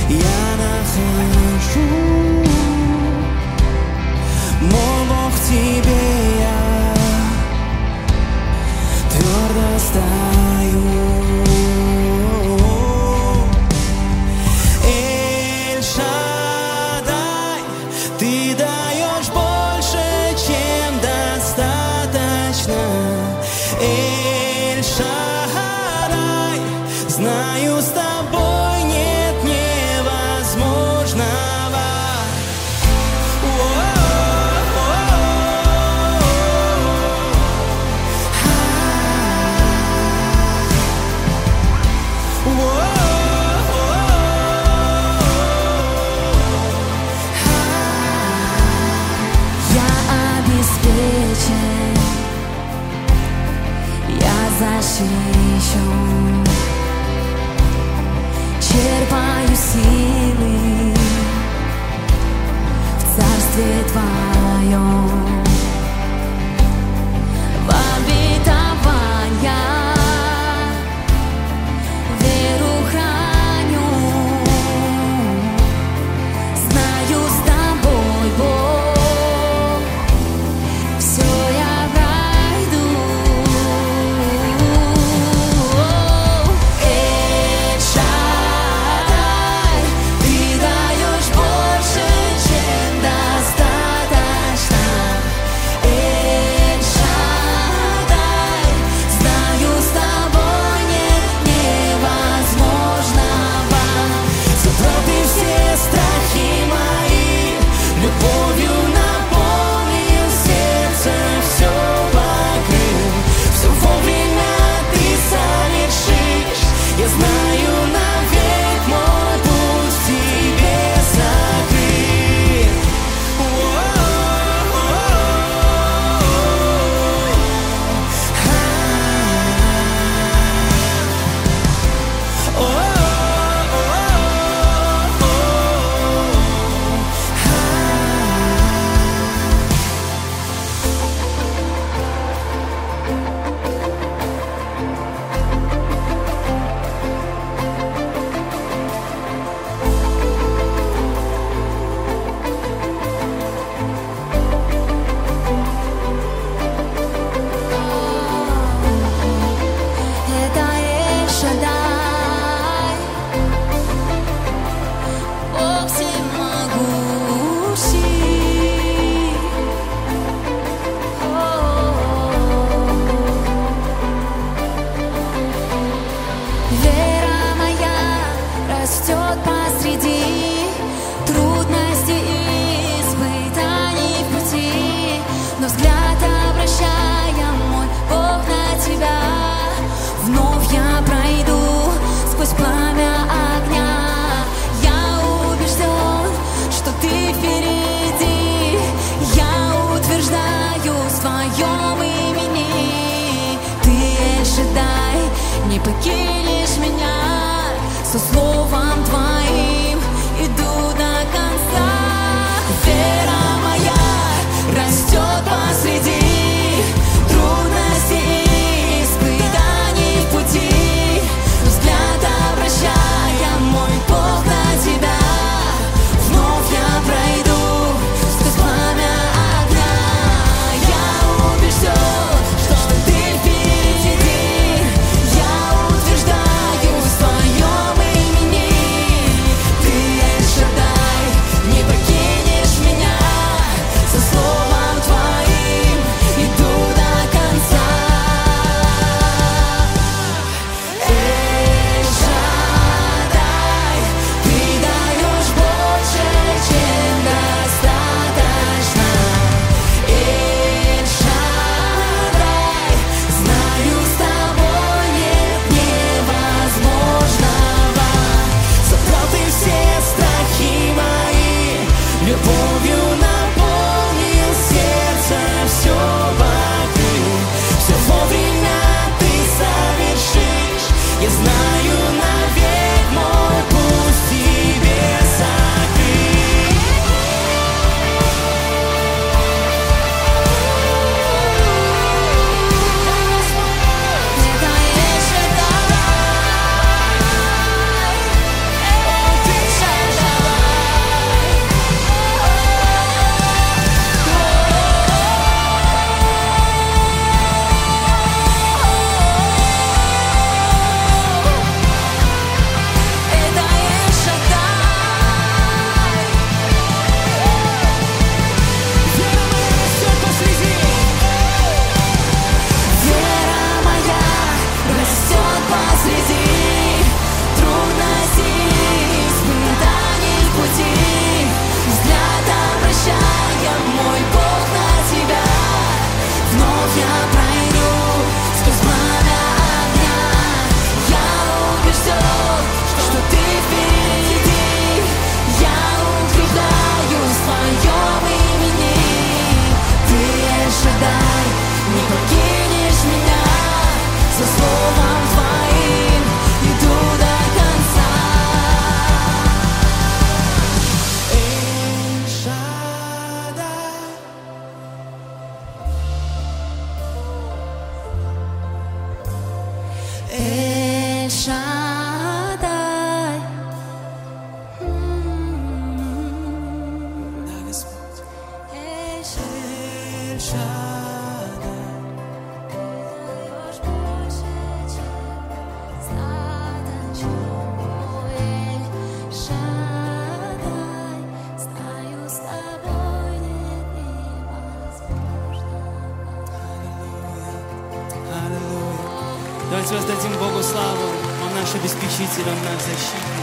я нахожу. Мой Бог, в тебе я твердо стою. Эль-Шаддай, ты даешь больше, чем достаточно. Эль-Шаддай, знаю, с тобой нет невозможного. Я обеспечен, я защищен, черпаю силы в царстве Твоем, в обетования веру храню, знаю, с Тобой, Бог, все я пройду. Эль-Шаддай, ты даешь больше, чем достаточно. Эль-Шаддай, знаю, с тобой нет невозможного. Забрал ты все страхи мои, любовью наполнил сердце, все покрыл, все вовремя ты совершишь. Я знаю, навек мой путь в тебе закрыт. Это Эль-Шаддай, Бог всемогущий. Вера моя растет посреди трудностей и испытаний в пути, но взгляд обращая мой Бог на Тебя, вновь я пройду сквозь пламя огня. Я убежден, что Ты впереди, я утверждаю в Твоем имени. Ты, Эль-Шаддай, не покинешь меня, со словом Твоим иду до конца. Вера моя растет посреди трудностей и испытаний в пути, взгляд обращая мой Бог на Тебя, вновь я пройду сквозь пламя огня. Я убежден, что Ты впереди, я утверждаю в Твоем имени. Давайте воздадим Богу славу. Он наш обеспечитель, Он наш защитник.